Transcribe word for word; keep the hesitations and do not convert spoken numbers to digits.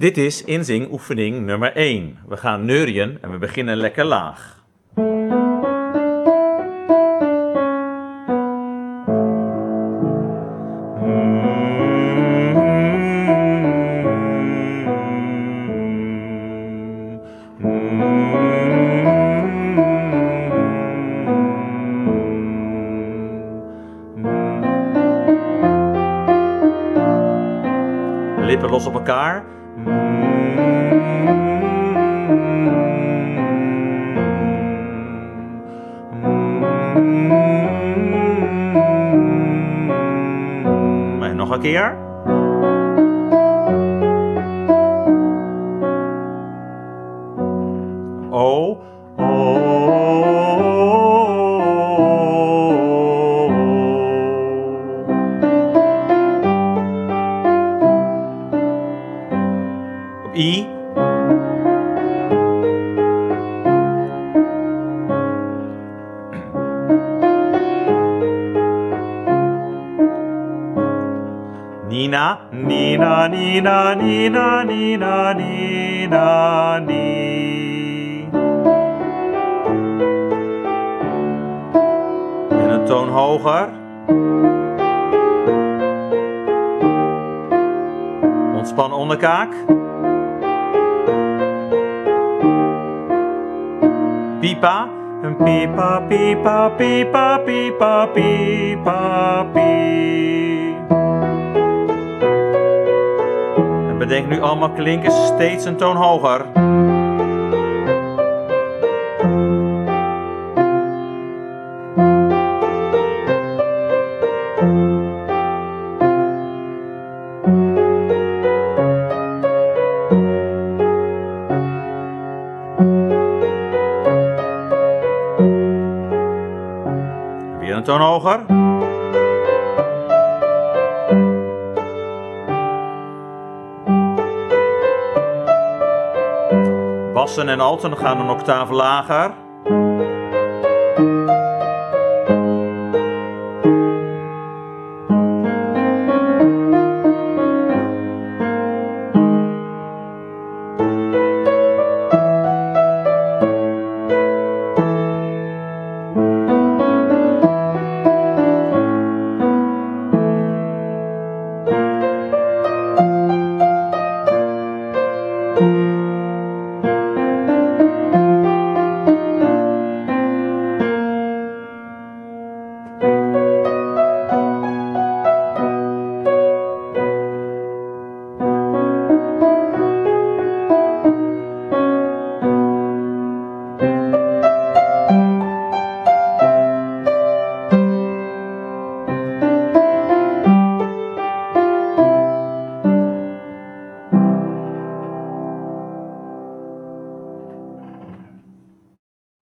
Dit is inzingoefening nummer één. We gaan neurien en we beginnen lekker laag. Lippen los op elkaar. En nog een keer. O, I. Nina, Nina, Nina, Nina, Nina, Nina, Ni. En een toon hoger. Ontspan onderkaak. Pipa, een pipa, pipa, pipa, pipa, pipa, pie. En bedenk nu allemaal klinkers steeds een toon hoger. Weer een toon hoger. Bassen en alten gaan een octaaf lager.